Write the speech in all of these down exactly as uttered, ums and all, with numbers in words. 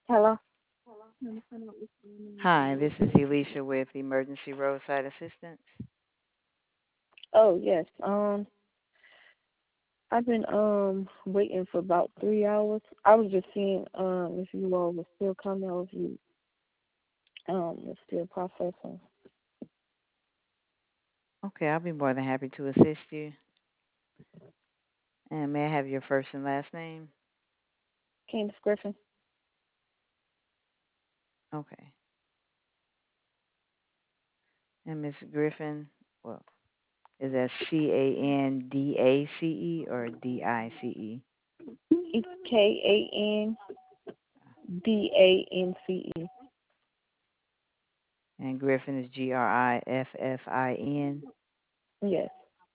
Hello. Hi, this is Elisha with Emergency Roadside Assistance. Oh yes. Um, I've been um waiting for about three hours. I was just seeing um if you all were still coming or if you um were still processing. Okay, I'll be more than happy to assist you. And may I have your first and last name? Candace Griffin. Okay. And Miss Griffin, well, is that C A N D A C E or D I C E? It's K A N D A N C E. And Griffin is G R I F F I N. Yes.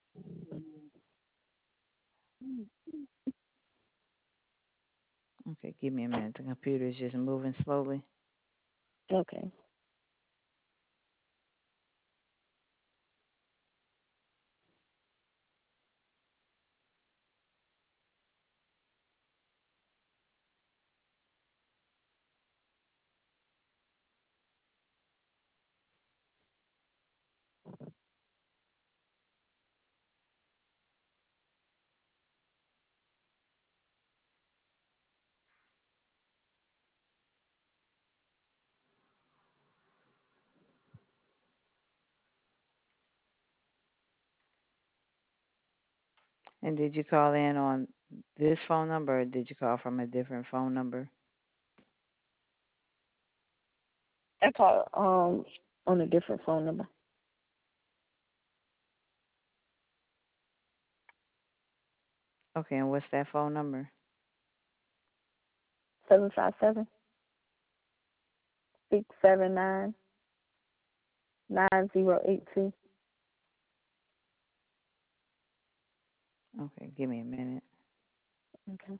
Okay, give me a minute. The computer is just moving slowly. Okay. And did you call in on this phone number or did you call from a different phone number? I called um on a different phone number. Okay, and what's that phone number? Seven five seven six seven nine nine zero eight two. Okay, give me a minute. Okay.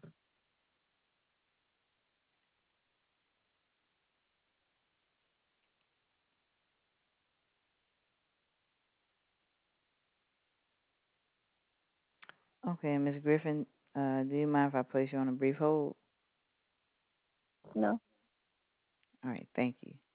Okay, Miss Griffin, uh, do you mind if I place you on a brief hold? No. All right, thank you.